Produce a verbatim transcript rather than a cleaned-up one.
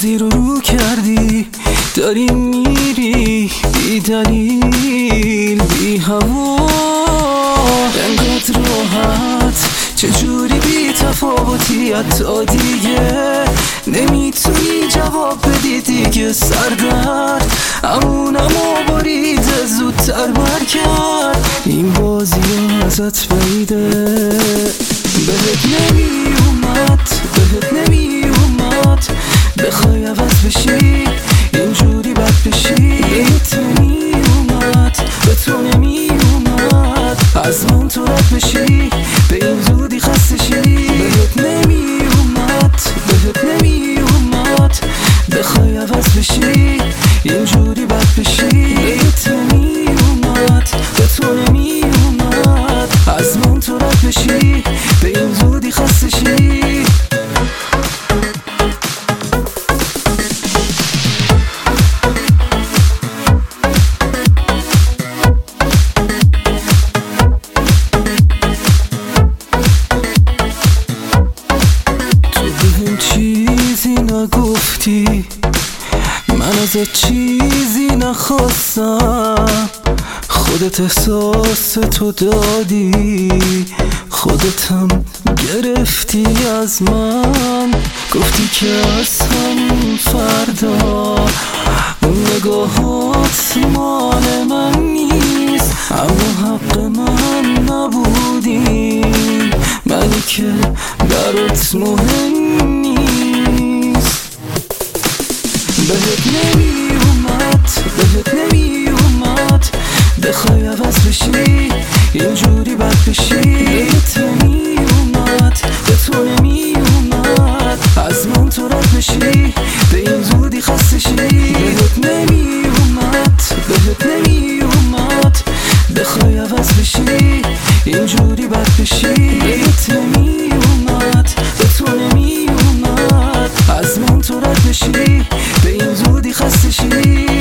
بازی رو رو کردی، داری میری بی دلیل بی هوا، انقدر راحت چجوری بی تفاوتی، حتی دیگه نمیتونی جواب بدی دیگه. سردرد امونم و باریده زودتر برکرد، این بازی ازت بعیده. بهت نمی اومد بهت نمی اومد بخوای عوض بشی اینجوری بد بشی، بهت نمی اومد به تو نمی اومد از من تو رد بشی، به این زودی خسته شی. بهت نمی اومد بهت نمی اومد بخوای عوض بشی اینجوری بد بشی، بهت نمی اومد به تو نمی اومد از من تو رد بشی، به این زودی خسته شی. چیزی نگفتی، من ازت چیزی نخواستم، خودت احساس تو دادی، خودت هم گرفتی از من، گفتی که از همون فردا اون نگاهات مال من نیست، اما حق من نبودی، منی که برات مهم نیست. بهت نمی اومد بهت نمی اومد بخوای عوض بشی اینجوری بد بشی، بهت نمی اومد به تو نمی اومد از من تو رد بشی، به این زودی خسته شی. بهت نمی اومد بهت نمی اومد بخوای عوض بشی اینجوری بد بشی، بهت نمی اومد به تو نمی اومد از من تو رد بشی، به این زودی خسته شی.